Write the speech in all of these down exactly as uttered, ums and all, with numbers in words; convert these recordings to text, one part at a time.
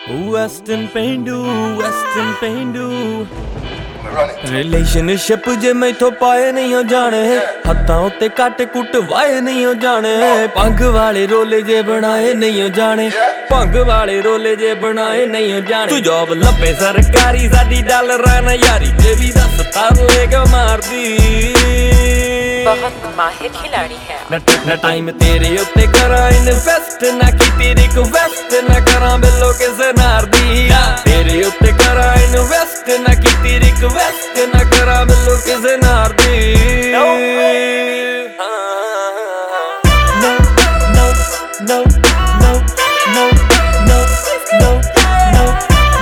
Western ਪੇਂਡੂ Western ਪੇਂਡੂ relationship ਜੇ ਮੈਥੋਂ ਪਾਏ ਨਹੀਂ ਹੋ ਜਾਣੇ ਹੱਥਾਂ ਉੱਤੇ ਕੱਟ ਕੁੱਟ ਵਾਏ ਨਹੀਂ ਹੋ ਜਾਣੇ ਭੰਗ ਵਾਲੇ ਰੋਲੇ ਜੇ ਬਣਾਏ ਨਹੀਂ ਹੋ ਜਾਣੇ ਭੰਗ ਵਾਲੇ ਰੋਲੇ ਜੇ ਬਣਾਏ ਨਹੀਂ ਹੋ ਜਾਣੇ ਤੂੰ ਜੋਬ ਲੱਭੇ ਸਰਕਾਰੀ ਸਾਡੀ ਡਾਲਰਾਂ ਨਾ ਯਾਰੀ ਜੇ ਵੀ ਦੱਸ ਤਰਲੇ ਕਿਉਂ ਮਾਰਦੀ बहुत माहिर खिलाड़ी है ना टाइम तेरे उत्ते करा इन्वेस्ट ना की रिक्वेस्ट ना करा बिलो किसे नार दी तेरे उत्ते करा इन्वेस्ट ना की रिक्वेस्ट ना करा बिलो किसे नार दी no no no no no no no no no no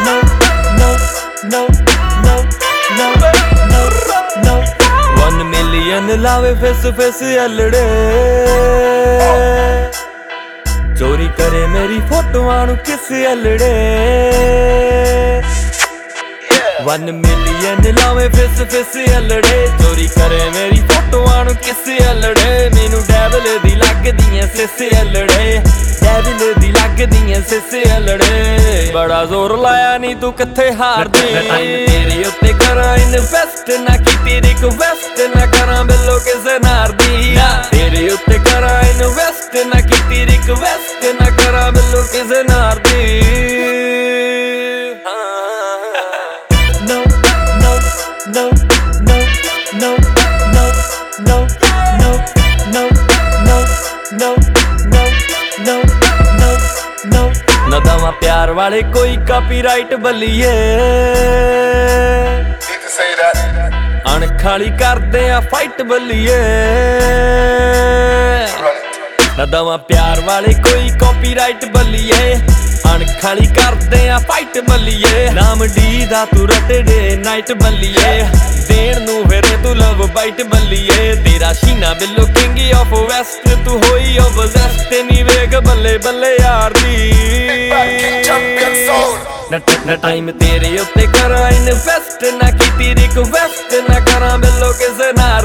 no no no one million लावे फेस फेस अलड़े चोरी करे मेरी फोटोआं नू किस अलड़े one million लावे फेस फेस अलड़े चोरी करे मेरी फोटोआं नू किस अलड़े मैनू डेविल दी लगदियां सिस अलड़े डेविल दी लगदियां सिस अलड़े बड़ा जोर लाया नी तू किथे हार दी तेरे उत्ते करा इन्वेस्ट ना की रिक्वेस्ट ना करा बिलो किसे नार दी तेरे उत्ते करा इन्वेस्ट ना की रिक्वेस्ट ना करा बिलो किसे नार दी no no no no no no no no no no no no no no no ना दवा प्यार वाले कोई कॉपीराइट बलिए अणखाली करदे आ फाइट बलिए ना दवा प्यार वाले कोई कॉपीराइट बलिए अणखाली करदे आ फाइट बलिए नाम डी दा तू रटे डे नाइट बलिए देण नू फिर तू लव बाइट बलिए तेरा शीना बिलो किंग ऑफ वेस्ट तू होई ऑब्सेस्ड नी वेग बल्ले बल्ले यार दी ना टाइम तेरे उत्ते करा इन्वेस्ट ना की रिक्वेस्ट ना करा बिलो किसे ना